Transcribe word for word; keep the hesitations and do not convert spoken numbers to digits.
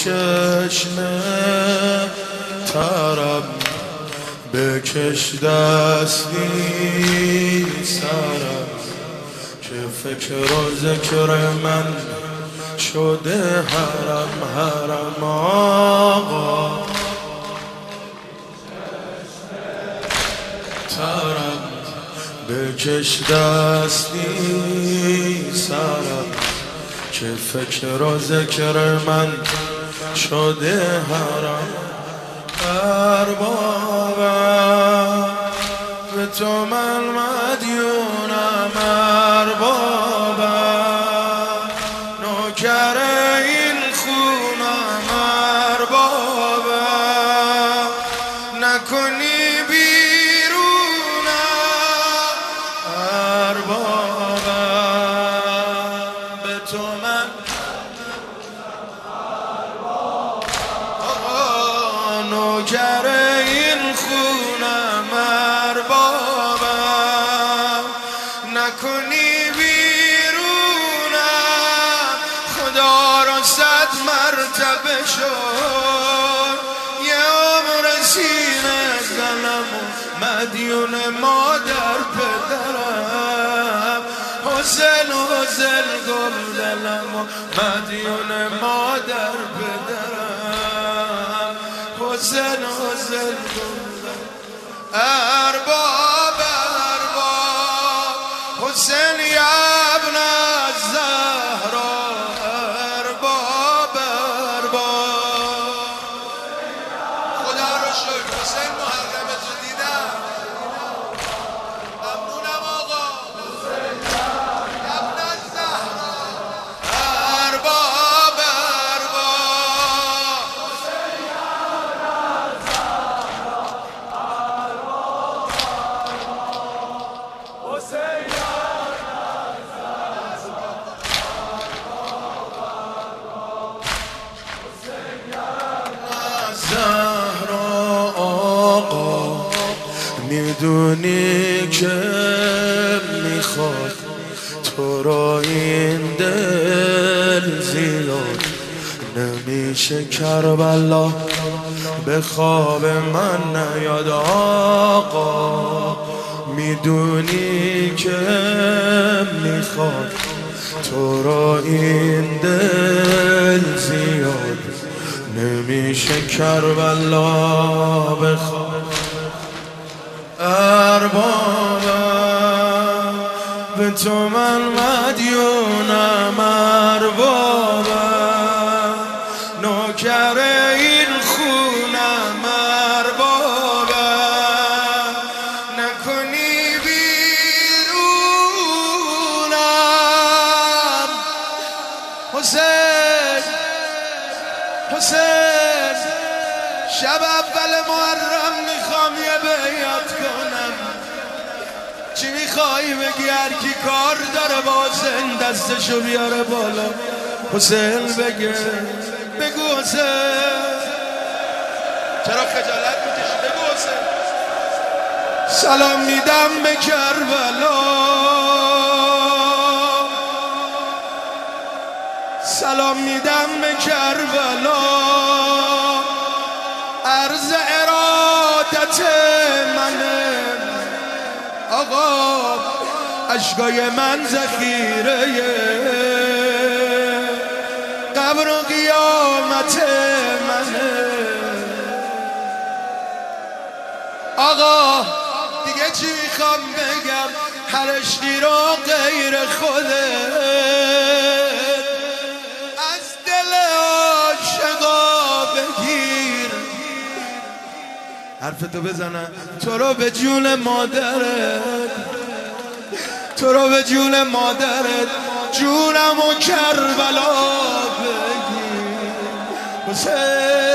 چشم ترم بکش دستی سرم که فکر و ذکر من شده حرم حرم آقا ترم بکش دستی سرم که فکر و ذکر من شده حرم اربابم به تو من مدیونم اربابم نوکر این خونم اربابم نکنی بیرونم اربابم به تو من نوکر این خونم اربابم نکنی بیرونم خدا را صد مرتبه شد یه عمر سینه زنم و مدیون مادر پدرم حسین حسین گل دلم و مدیون مادر پدرم حسین حسین ارباب ارباب حسین ابن الزهرا ارباب ارباب خدا رو شکر حسین محرمت رو دیدم ممنونم آقا حسین ابن الزهرا ارباب زهرا آقا میدونی که میخواد تو را این دل زیاد نمیشه کربلا به خواب من نیاد آقا میدونی که میخواد تو را این دل زیاد نمیشه کربلا بخواد اربابم به تو من مدیونم اربابم نوکر این خونم اربابم نکنی بیرونم حسین حسین شب اول محرم میخوام یه بیعت کنم چی میخوایی بگی هر کی کار داره با حسین دستشو بیاره بالا حسین بگه بگو حسین چرا خجالت میکشی بگو حسین سلام میدم به کربلا سلام میدم به کربلا عرض ارادت منه آقا اشکای من ذخیره قبر و قیامت منه آقا دیگه چی میخوام بگم هر عشقی رو غیر خوده حرفتو بزنم تو رو به جون مادرت تو رو به جون مادرت جونم و کربلا بگیر حسین